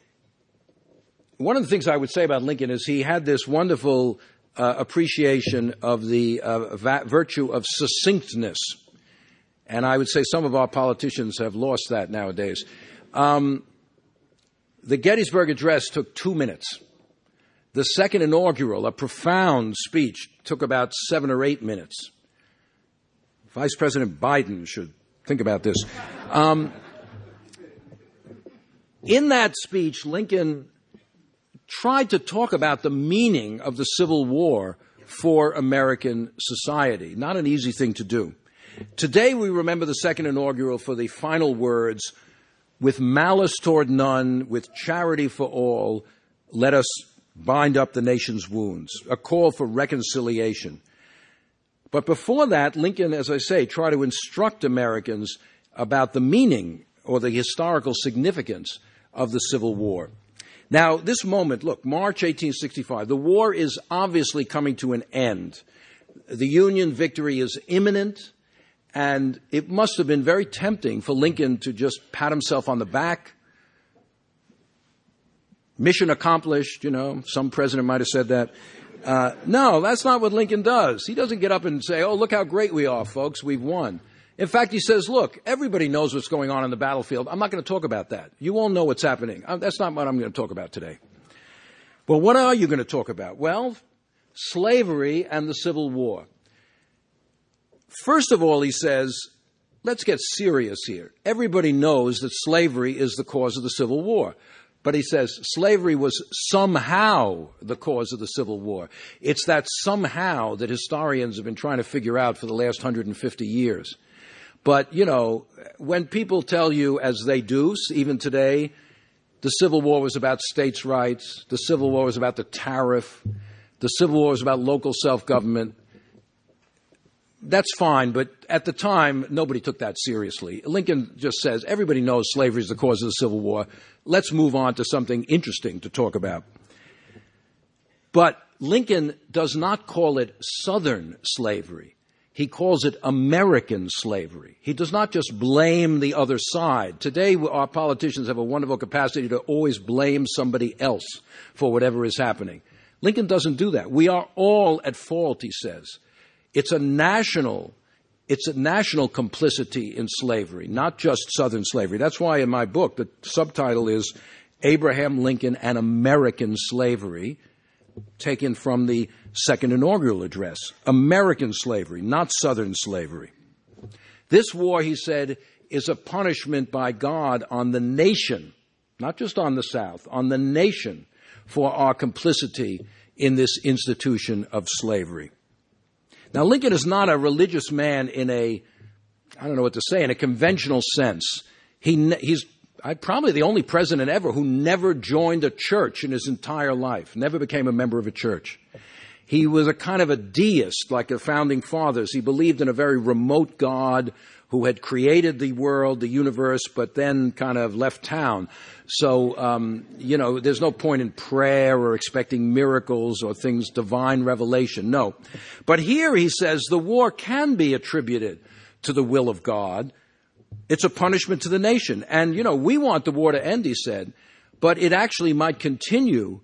One of the things I would say about Lincoln is he had this wonderful uh, appreciation of the uh, va- virtue of succinctness. And I would say some of our politicians have lost that nowadays. Um, the Gettysburg Address took two minutes. The second inaugural, a profound speech, took about seven or eight minutes. Vice President Biden should think about this. Um, in that speech, Lincoln tried to talk about the meaning of the Civil War for American society. Not an easy thing to do. Today we remember the second inaugural for the final words, with malice toward none, with charity for all, let us bind up the nation's wounds, a call for reconciliation. But before that, Lincoln, as I say, tried to instruct Americans about the meaning or the historical significance of the Civil War. Now, this moment, look, March eighteen sixty-five, the war is obviously coming to an end. The Union victory is imminent, and it must have been very tempting for Lincoln to just pat himself on the back. Mission accomplished, you know, some president might have said that. Uh, no, that's not what Lincoln does. He doesn't get up and say, oh, look how great we are, folks, we've won. In fact, he says, look, everybody knows what's going on in the battlefield. I'm not going to talk about that. You all know what's happening. That's not what I'm going to talk about today. Well, what are you going to talk about? Well, slavery and the Civil War. First of all, he says, let's get serious here. Everybody knows that slavery is the cause of the Civil War. But he says slavery was somehow the cause of the Civil War. It's that somehow that historians have been trying to figure out for the last one hundred fifty years. But, you know, when people tell you, as they do, even today, the Civil War was about states' rights, the Civil War was about the tariff, the Civil War was about local self-government, that's fine, but at the time, nobody took that seriously. Lincoln just says, everybody knows slavery is the cause of the Civil War. Let's move on to something interesting to talk about. But Lincoln does not call it Southern slavery. He calls it American slavery. He does not just blame the other side. Today, our politicians have a wonderful capacity to always blame somebody else for whatever is happening. Lincoln doesn't do that. We are all at fault, he says. It's a national, it's a national complicity in slavery, not just Southern slavery. That's why in my book, the subtitle is Abraham Lincoln and American Slavery, taken from the second inaugural address. American slavery, not Southern slavery. This war, he said, is a punishment by God on the nation, not just on the South, on the nation for our complicity in this institution of slavery. Now, Lincoln is not a religious man in a, I don't know what to say, in a conventional sense. He, he's I, probably the only president ever who never joined a church in his entire life, never became a member of a church. He was a kind of a deist, like the founding fathers. He believed in a very remote God who had created the world, the universe, but then kind of left town. So, um, you know, there's no point in prayer or expecting miracles or things, divine revelation. No. But here he says the war can be attributed to the will of God. It's a punishment to the nation. And, you know, we want the war to end, he said, but it actually might continue.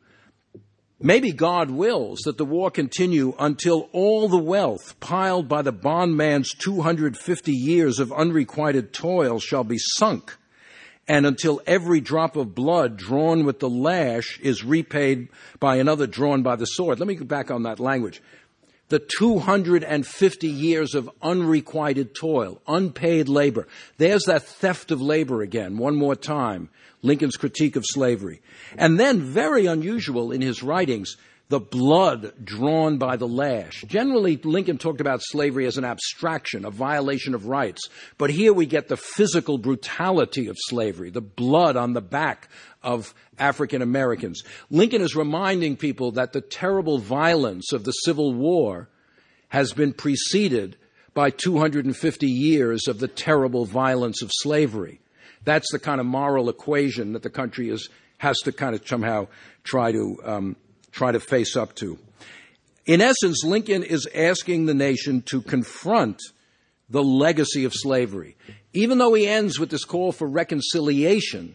Maybe God wills that the war continue until all the wealth piled by the bondman's two hundred fifty years of unrequited toil shall be sunk, and until every drop of blood drawn with the lash is repaid by another drawn by the sword. Let me go back on that language. The two hundred fifty years of unrequited toil, unpaid labor. There's that theft of labor again, one more time. Lincoln's critique of slavery. And then, very unusual in his writings, the blood drawn by the lash. Generally, Lincoln talked about slavery as an abstraction, a violation of rights. But here we get the physical brutality of slavery, the blood on the back of African Americans. Lincoln is reminding people that the terrible violence of the Civil War has been preceded by two hundred fifty years of the terrible violence of slavery. That's the kind of moral equation that the country is, has to kind of somehow try to um, try to face up to. In essence, Lincoln is asking the nation to confront the legacy of slavery. Even though he ends with this call for reconciliation,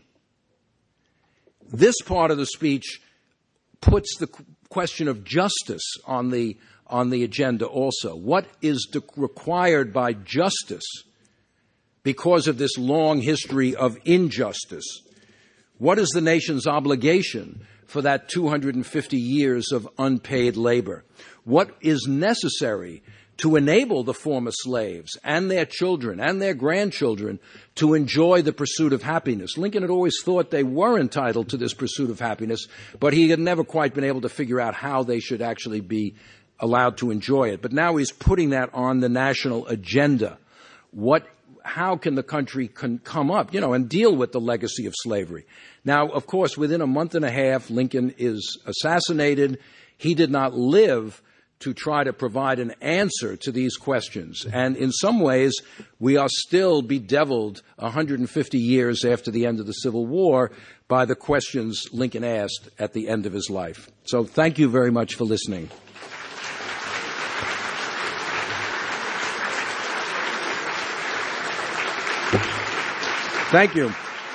this part of the speech puts the question of justice on the on the agenda also. What is de- required by justice because of this long history of injustice? What is the nation's obligation for that two hundred fifty years of unpaid labor? What is necessary to enable the former slaves and their children and their grandchildren to enjoy the pursuit of happiness? Lincoln had always thought they were entitled to this pursuit of happiness, but he had never quite been able to figure out how they should actually be allowed to enjoy it. But now he's putting that on the national agenda. What How can the country con- come up, you know, and deal with the legacy of slavery? Now, of course, within a month and a half, Lincoln is assassinated. He did not live to try to provide an answer to these questions. And in some ways, we are still bedeviled one hundred fifty years after the end of the Civil War by the questions Lincoln asked at the end of his life. So thank you very much for listening. Thank you.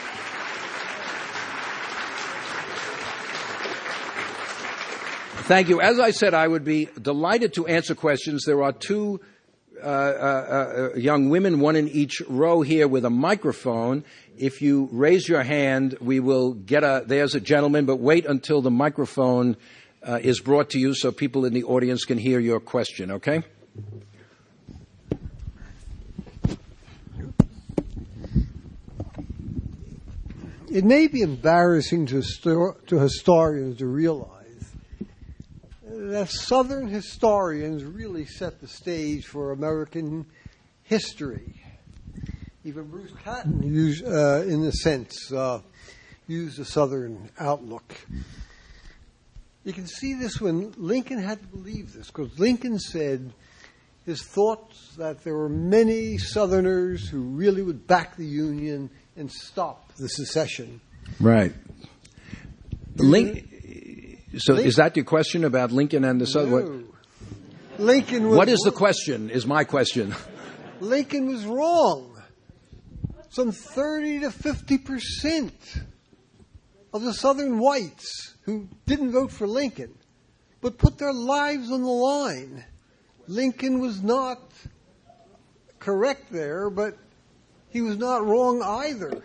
Thank you. As I said, I would be delighted to answer questions. There are two uh, uh, uh, young women, one in each row here with a microphone. If you raise your hand, we will get a, there's a gentleman, but wait until the microphone uh, is brought to you so people in the audience can hear your question, okay? It may be embarrassing to, sto- to historians to realize that Southern historians really set the stage for American history. Even Bruce Catton, used, uh, in a sense, uh, used a Southern outlook. You can see this when Lincoln had to believe this, because Lincoln said his thoughts that there were many Southerners who really would back the Union and stop the secession. Right. Link, So Lincoln, is that your question about Lincoln and the Southern? no. What, Lincoln was what is the question, is my question. Lincoln was wrong. Some thirty to fifty percent of the Southern whites who didn't vote for Lincoln but put their lives on the line. Lincoln was not correct there, but he was not wrong either.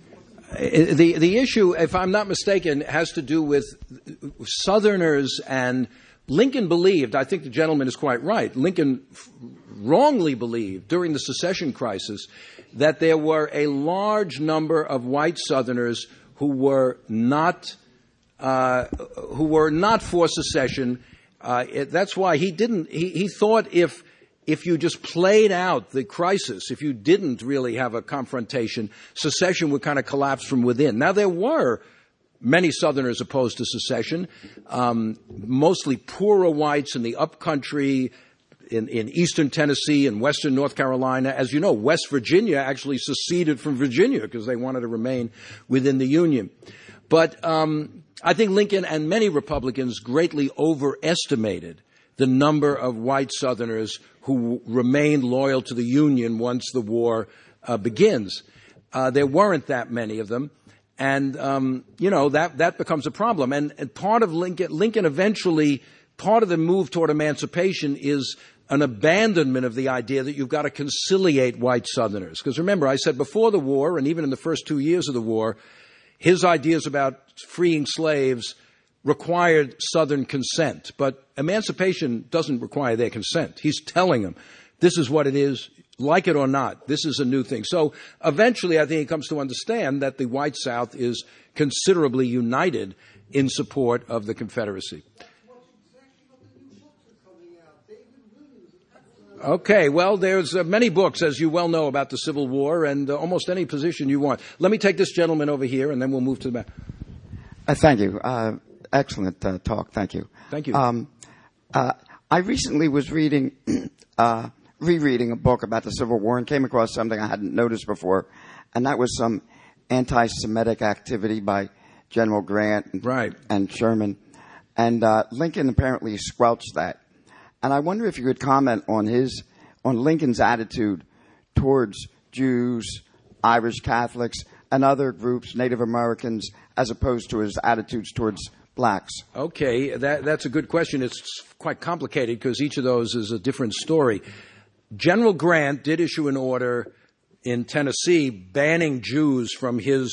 The the issue, if I'm not mistaken, has to do with Southerners, and Lincoln believed, I think the gentleman is quite right, Lincoln f- wrongly believed during the secession crisis that there were a large number of white Southerners who were not uh, who were not for secession. Uh, it, that's why he didn't. He, he thought if if you just played out the crisis, if you didn't really have a confrontation, secession would kind of collapse from within. Now, there were many Southerners opposed to secession, um, mostly poorer whites in the upcountry, in, in eastern Tennessee and western North Carolina. As you know, West Virginia actually seceded from Virginia because they wanted to remain within the Union. But um, I think Lincoln and many Republicans greatly overestimated the number of white Southerners who remained loyal to the Union once the war uh, begins. Uh, there weren't that many of them. And, um, you know, that, that becomes a problem. And, and part of Lincoln, Lincoln eventually, part of the move toward emancipation is an abandonment of the idea that you've got to conciliate white Southerners. Because remember, I said before the war, and even in the first two years of the war, his ideas about freeing slaves required Southern consent. But emancipation doesn't require their consent. He's telling them, this is what it is, like it or not, this is a new thing. So eventually I think he comes to understand that the white South is considerably united in support of the Confederacy. Okay, well, there's uh, many books, as you well know, about the Civil War, and uh, almost any position you want. Let me take this gentleman over here, and then we'll move to the back. Uh, thank you. Uh, excellent uh, talk. Thank you. Thank you. Um, uh, I recently was reading, uh, rereading a book about the Civil War and came across something I hadn't noticed before, and that was some anti-Semitic activity by General Grant and, right. and Sherman. And uh, Lincoln apparently squelched that. And I wonder if you could comment on his, on Lincoln's attitude towards Jews, Irish Catholics, and other groups, Native Americans, as opposed to his attitudes towards blacks. Okay, that, that's a good question. It's quite complicated because each of those is a different story. General Grant did issue an order in Tennessee banning Jews from his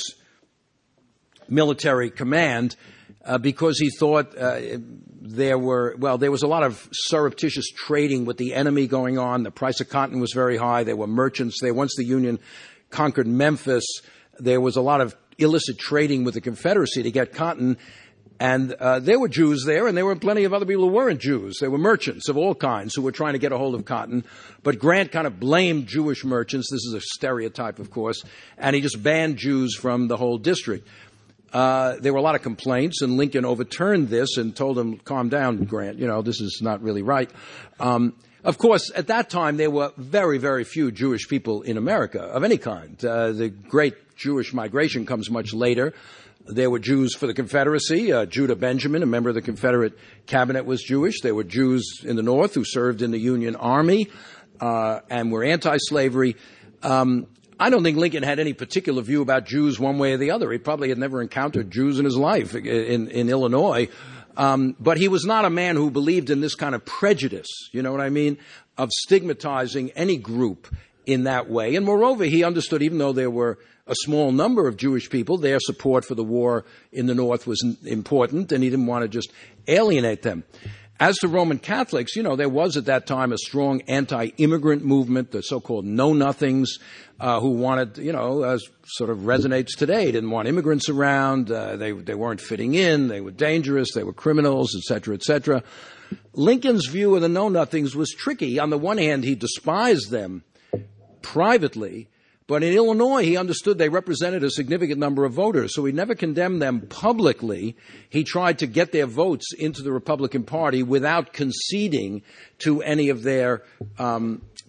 military command uh, because he thought uh, there were, well, there was a lot of surreptitious trading with the enemy going on. The price of cotton was very high. There were merchants there. Once the Union conquered Memphis, there was a lot of illicit trading with the Confederacy to get cotton. And uh, there were Jews there, and there were plenty of other people who weren't Jews. There were merchants of all kinds who were trying to get a hold of cotton. But Grant kind of blamed Jewish merchants. This is a stereotype, of course. And he just banned Jews from the whole district. Uh, there were a lot of complaints, and Lincoln overturned this and told him, calm down, Grant. You know, this is not really right. Um, of course, at that time, there were very, very few Jewish people in America of any kind. Uh, the great Jewish migration comes much later. There were Jews for the Confederacy. Uh, Judah Benjamin, a member of the Confederate cabinet, was Jewish. There were Jews in the North who served in the Union Army uh, and were anti-slavery. Um, I don't think Lincoln had any particular view about Jews one way or the other. He probably had never encountered Jews in his life in, in Illinois. Um, but he was not a man who believed in this kind of prejudice, you know what I mean, of stigmatizing any group in that way. And moreover, he understood, even though there were a small number of Jewish people, their support for the war in the North was important, and he didn't want to just alienate them. As to Roman Catholics, you know, there was at that time a strong anti-immigrant movement, the so-called know-nothings, uh, who wanted, you know, as sort of resonates today, didn't want immigrants around, uh, they, they weren't fitting in, they were dangerous, they were criminals, et cetera, et cetera. Lincoln's view of the know-nothings was tricky. On the one hand, he despised them privately, but in Illinois, he understood they represented a significant number of voters, so he never condemned them publicly. He tried to get their votes into the Republican Party without conceding to any of their um,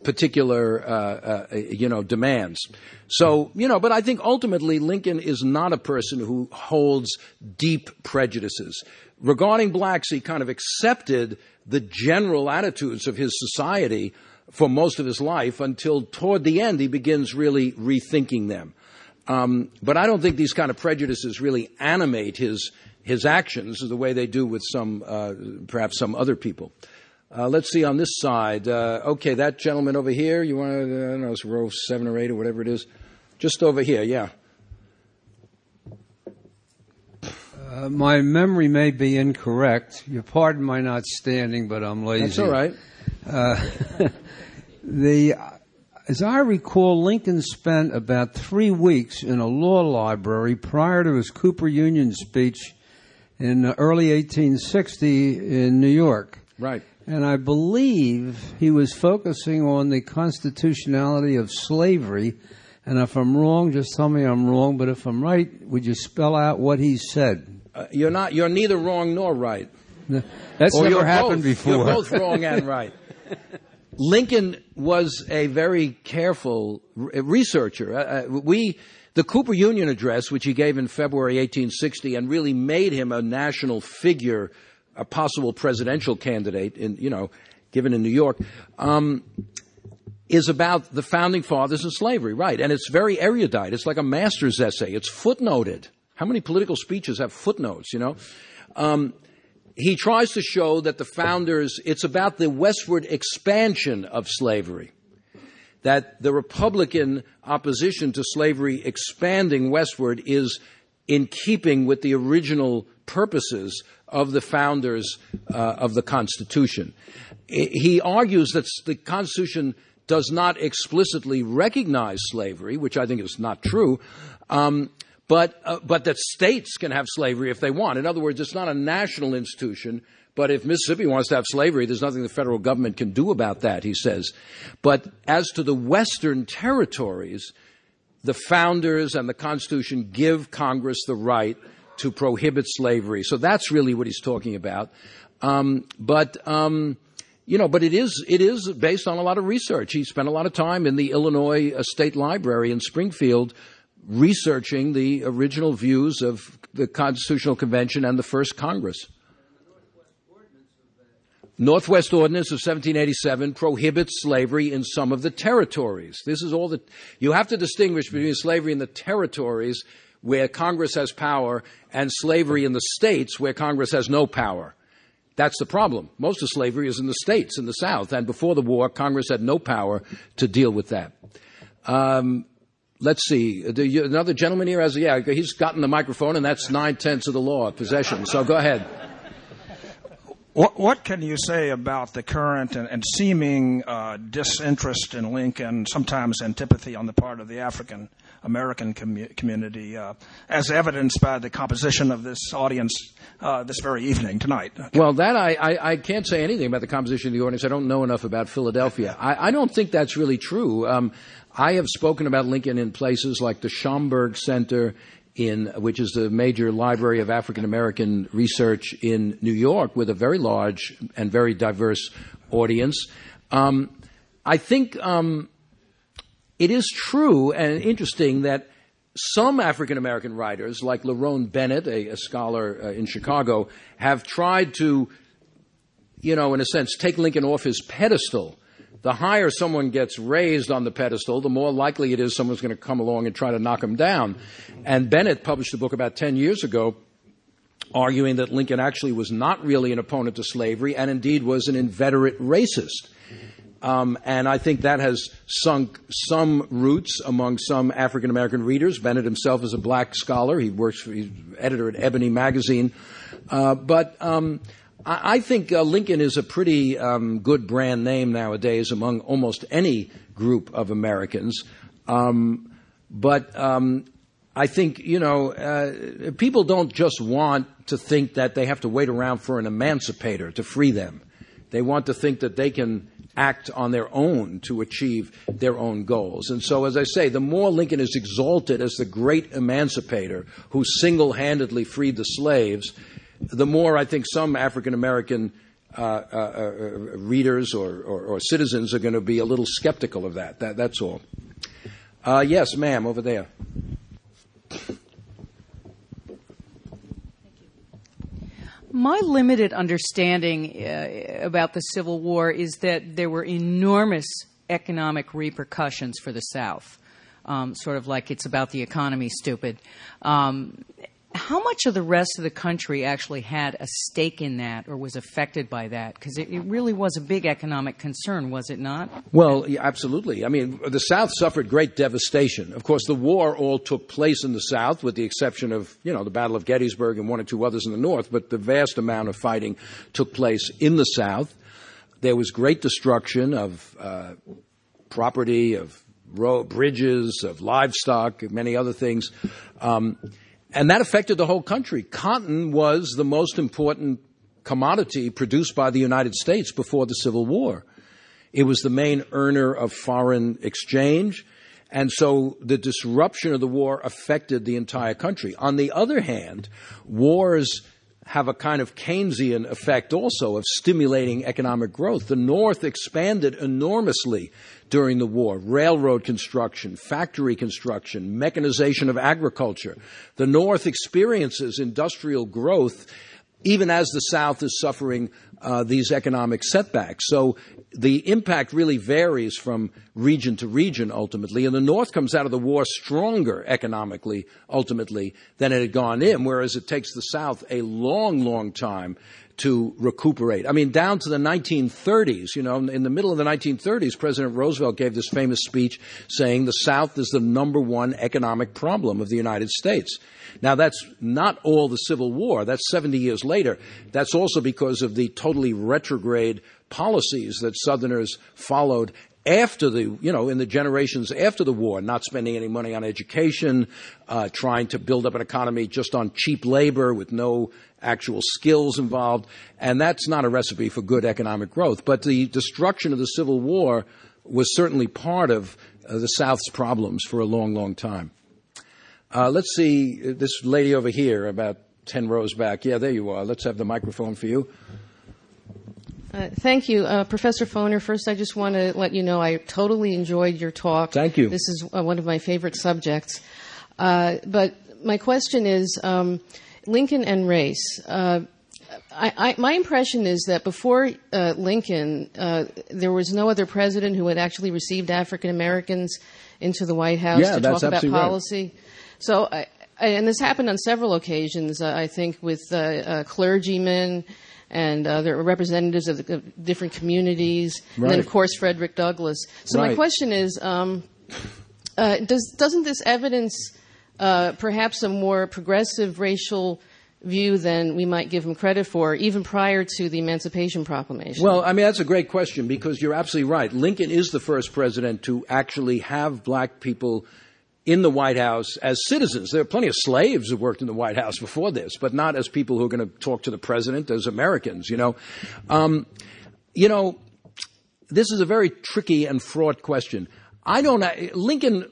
particular, uh, uh, you know, demands. So, you know, but I think ultimately Lincoln is not a person who holds deep prejudices. Regarding blacks, he kind of accepted the general attitudes of his society for most of his life until toward the end he begins really rethinking them. Um, but I don't think these kind of prejudices really animate his his actions the way they do with some, uh, perhaps some other people. Uh, let's see on this side. Uh, okay, that gentleman over here, you want to, I don't know, it's row seven or eight or whatever it is. Just over here, yeah. Uh, my memory may be incorrect. You pardon my not standing, but I'm lazy. That's all right. Uh, the, as I recall, Lincoln spent about three weeks in a law library prior to his Cooper Union speech in early eighteen sixty in New York. Right. And I believe he was focusing on the constitutionality of slavery. And if I'm wrong, just tell me I'm wrong. But if I'm right, would you spell out what he said? Uh, you're not. You're neither wrong nor right. That's or never happened both. before. You're both wrong and right. Lincoln was a very careful researcher. Uh, we, the Cooper Union Address, which he gave in February eighteen sixty, and really made him a national figure, a possible presidential candidate, in you know, given in New York, um, is about the founding fathers and slavery, right? And it's very erudite. It's like a master's essay. It's footnoted. How many political speeches have footnotes? You know. Um, He tries to show that the founders, it's about the westward expansion of slavery, that the Republican opposition to slavery expanding westward is in keeping with the original purposes of the founders uh, of the Constitution. He argues that the Constitution does not explicitly recognize slavery, which I think is not true, um, But uh, but that states can have slavery if they want. In other words, it's not a national institution, but if Mississippi wants to have slavery, there's nothing the federal government can do about that, he says. But as to the western territories, the founders and the Constitution give Congress the right to prohibit slavery. So that's really what he's talking about. Um, but, um, you know, but it is it is based on a lot of research. He spent a lot of time in the Illinois uh, State Library in Springfield researching the original views of the Constitutional Convention and the First Congress. Northwest Ordinance of seventeen eighty-seven prohibits slavery in some of the territories. This is all that you have to distinguish between slavery in the territories where Congress has power and slavery in the states where Congress has no power. That's the problem. Most of slavery is in the states, in the South, and before the war, Congress had no power to deal with that. Um, Let's see. Another gentleman here has, yeah, he's gotten the microphone, and that's nine-tenths of the law of possession. So go ahead. What, what can you say about the current and, and seeming uh, disinterest in Lincoln, sometimes antipathy on the part of the African American commu- community, uh, as evidenced by the composition of this audience uh, this very evening, tonight? Okay. Well, that I, I, I can't say anything about the composition of the audience. I don't know enough about Philadelphia. I, I don't think that's really true. Um, I have spoken about Lincoln in places like the Schomburg Center, in which is the major library of African American research in New York, with a very large and very diverse audience. Um, I think um, it is true and interesting that some African American writers, like Lerone Bennett, a, a scholar uh, in Chicago, have tried to, you know, in a sense, take Lincoln off his pedestal. The higher someone gets raised on the pedestal, the more likely it is someone's going to come along and try to knock him down. And Bennett published a book about ten years ago arguing that Lincoln actually was not really an opponent to slavery and indeed was an inveterate racist. Um, and I think that has sunk some roots among some African-American readers. Bennett himself is a black scholar. He works for, he's editor at Ebony magazine. Uh, but um, I, I think uh, Lincoln is a pretty um, good brand name nowadays among almost any group of Americans. Um, but um, I think, you know, uh, people don't just want to think that they have to wait around for an emancipator to free them. They want to think that they can act on their own to achieve their own goals. And so, as I say, the more Lincoln is exalted as the great emancipator who single-handedly freed the slaves, the more I think some African-American uh, uh, uh, readers or, or, or citizens are going to be a little skeptical of that. that that's all. Uh, yes, ma'am, over there. My limited understanding uh, about the Civil War is that there were enormous economic repercussions for the South, um, sort of like it's about the economy, stupid. Um, how much of the rest of the country actually had a stake in that or was affected by that? Because it, it really was a big economic concern, was it not? Well, yeah, absolutely. I mean, the South suffered great devastation. Of course, the war all took place in the South, with the exception of, you know, the Battle of Gettysburg and one or two others in the North, but the vast amount of fighting took place in the South. There was great destruction of uh, property, of road, bridges, of livestock, and many other things. Um, and that affected the whole country. Cotton was the most important commodity produced by the United States before the Civil War. It was the main earner of foreign exchange. And so the disruption of the war affected the entire country. On the other hand, wars have a kind of Keynesian effect also of stimulating economic growth. The North expanded enormously during the war. Railroad construction, factory construction, mechanization of agriculture. The North experiences industrial growth even as the South is suffering uh, these economic setbacks. So the impact really varies from region to region ultimately, and the North comes out of the war stronger economically ultimately than it had gone in, whereas it takes the South a long, long time to recuperate. I mean, down to the nineteen thirties, you know, in the middle of the nineteen thirties, President Roosevelt gave this famous speech saying the South is the number one economic problem of the United States. Now, that's not all the Civil War. That's seventy years later. That's also because of the totally retrograde policies that Southerners followed after the, you know, in the generations after the war, not spending any money on education, uh, trying to build up an economy just on cheap labor with no actual skills involved. And that's not a recipe for good economic growth. But the destruction of the Civil War was certainly part of uh, the South's problems for a long, long time. Uh, let's see this lady over here, about ten rows back. Yeah, there you are. Let's have the microphone for you. Uh, thank you. Uh, Professor Foner, first I just want to let you know I totally enjoyed your talk. Thank you. This is uh, one of my favorite subjects. Uh, but my question is um, Lincoln and race. Uh, I, I, my impression is that before uh, Lincoln, uh, there was no other president who had actually received African Americans into the White House yeah, to that's talk about policy. Right. So, I, I, and this happened on several occasions, uh, I think, with uh, uh, clergymen and uh, there were representatives of, the, of different communities, right. and then, of course, Frederick Douglass. So right. my question is, um, uh, does, doesn't this evidence uh, perhaps a more progressive racial view than we might give him credit for, even prior to the Emancipation Proclamation? Well, I mean, that's a great question, because you're absolutely right. Lincoln is the first president to actually have black people in the White House as citizens. There are plenty of slaves who worked in the White House before this, but not as people who are going to talk to the president, as Americans, you know. Um, you know, this is a very tricky and fraught question. I don't know. Lincoln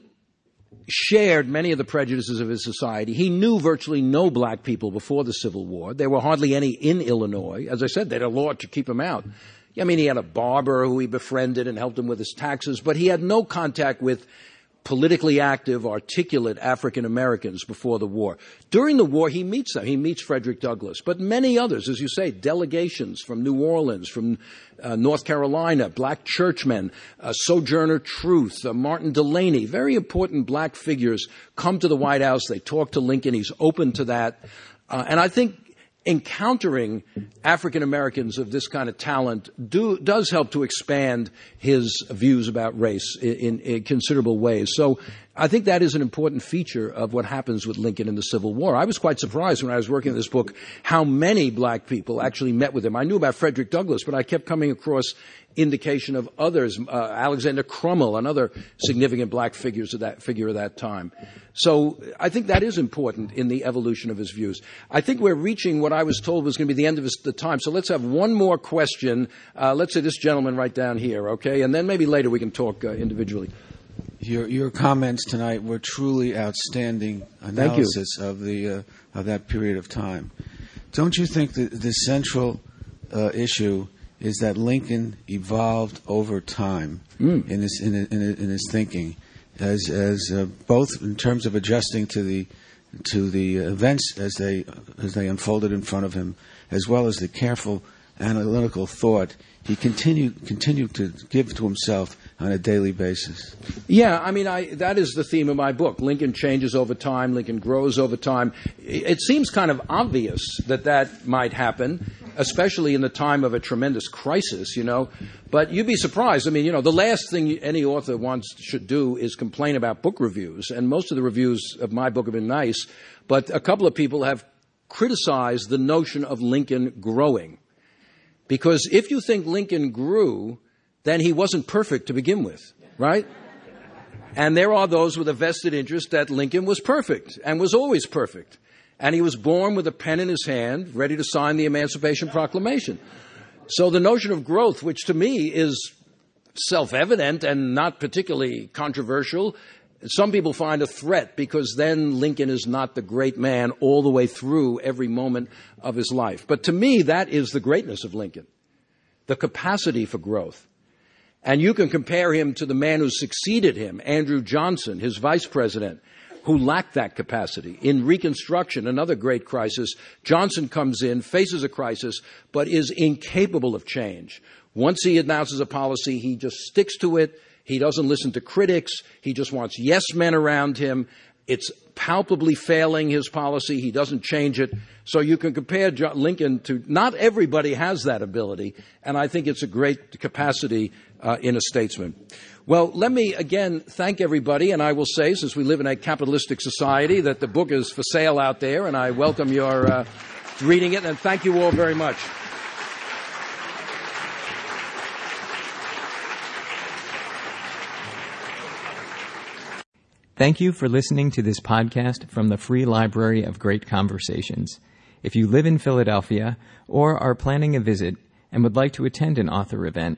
shared many of the prejudices of his society. He knew virtually no black people before the Civil War. There were hardly any in Illinois. As I said, they had a law to keep him out. I mean, he had a barber who he befriended and helped him with his taxes, but he had no contact with politically active, articulate African Americans before the war. During the war, he meets them. He meets Frederick Douglass, but many others, as you say, delegations from New Orleans, from uh, North Carolina, black churchmen, uh, Sojourner Truth, uh, Martin Delany, very important black figures come to the White House. They talk to Lincoln. He's open to that. Uh, and I think encountering African Americans of this kind of talent do, does help to expand his views about race in, in, in considerable ways. So I think that is an important feature of what happens with Lincoln in the Civil War. I was quite surprised when I was working on this book how many black people actually met with him. I knew about Frederick Douglass, but I kept coming across indication of others, uh, Alexander Crummell, another significant black figures of that figure of that time. So I think that is important in the evolution of his views. I think we're reaching what I was told was going to be the end of his, the time. So let's have one more question. Uh, let's say this gentleman right down here, okay? And then maybe later we can talk uh, individually. Your your comments tonight were truly outstanding analysis of the uh, of that period of time. Don't you think that the central uh, issue is that Lincoln evolved over time mm. in his in, in, in his thinking, as as uh, both in terms of adjusting to the to the events as they as they unfolded in front of him, as well as the careful analytical thought he continued continued to give to himself on a daily basis. Yeah, I mean, I, that is the theme of my book. Lincoln changes over time. Lincoln grows over time. It seems kind of obvious that that might happen, especially in the time of a tremendous crisis, you know. But you'd be surprised. I mean, you know, the last thing any author wants should do is complain about book reviews. And most of the reviews of my book have been nice. But a couple of people have criticized the notion of Lincoln growing. Because if you think Lincoln grew, then he wasn't perfect to begin with, right? And there are those with a vested interest that Lincoln was perfect and was always perfect. And he was born with a pen in his hand, ready to sign the Emancipation Proclamation. So the notion of growth, which to me is self-evident and not particularly controversial, some people find a threat because then Lincoln is not the great man all the way through every moment of his life. But to me, that is the greatness of Lincoln, the capacity for growth. And you can compare him to the man who succeeded him, Andrew Johnson, his vice president, who lacked that capacity. In Reconstruction, another great crisis, Johnson comes in, faces a crisis, but is incapable of change. Once he announces a policy, he just sticks to it. He doesn't listen to critics. He just wants yes men around him. It's palpably failing his policy. He doesn't change it. So you can compare John Lincoln to, not everybody has that ability, and I think it's a great capacity uh, in a statesman. Well, let me again thank everybody, and I will say, since we live in a capitalistic society, that the book is for sale out there, and I welcome your uh, reading it, and thank you all very much. Thank you for listening to this podcast from the Free Library of Great Conversations. If you live in Philadelphia or are planning a visit and would like to attend an author event,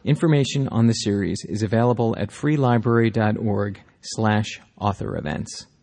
information on the series is available at freelibrary dot org slash author events.